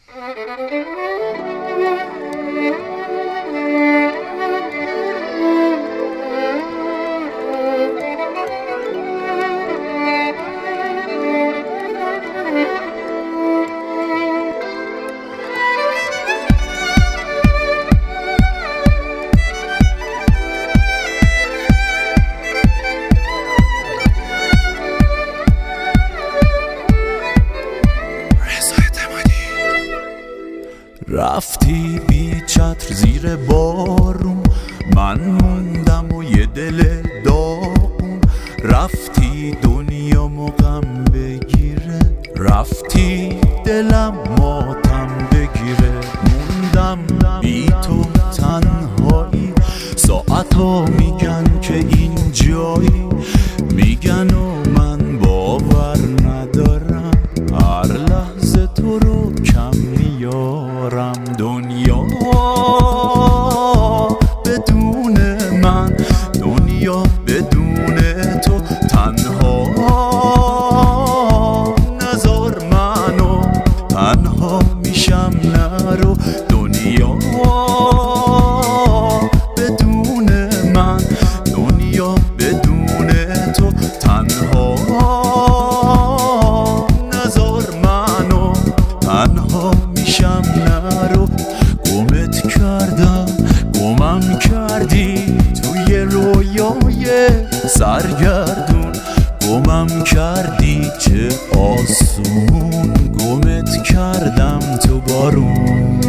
رفتی بی چتر زیر بارون، من موندم و یه دل داغون. رفتی دنیامو غم بگیره، رفتی دلم ماتم بگیره. موندم بی تو تنهایی، ساعتا میگن که این جایی، میگن و من باور ندارم. هر لحظه تو رو کم میارم. دنیا بدون من، دنیا بدون تو تنها. نذار منو تنها میشم نرو. دنیا بدون من، دنیا بدون تو تنها. نذار منو تنها میشم نرو. گمت کردم، گمم کردی توی رویای سرگردون. گمم کردی چه آسون، گمت کردم تو بارون.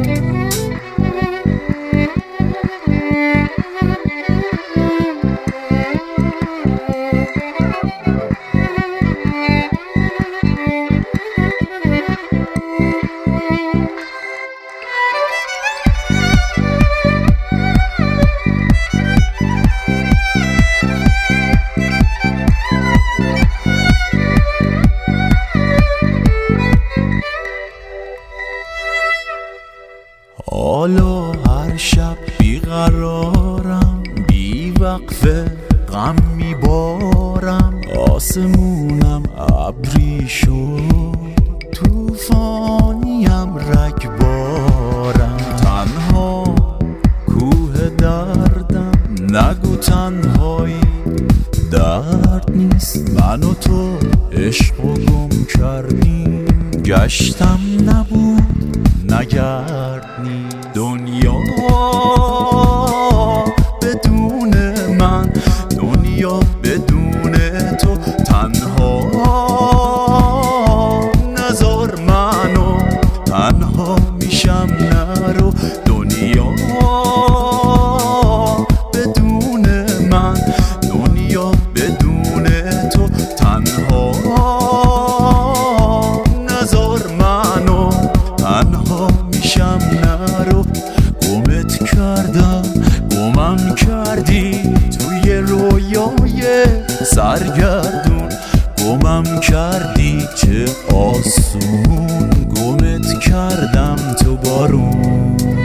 حالا هر شب بیقرارم، بی وقفه غم میبارم. آسمونم ابری شد، توفانیم رگبارم. تنها کوه دردم، نگو تنهایی درد نیست. من و تو عشقو گم کردیم، گشتم نبود نگردنی. دنیا بدون من، دنیا بدون تو تنها. نذار منو تنها میشم نرو. دنیا بدون من، دنیا بدون تو تنها. نذار منو تنها میشم نرو. گمت کردم، گمم کردی توی رویای سرگردون. گمم کردی چه آسون، گمت کردم تو بارون.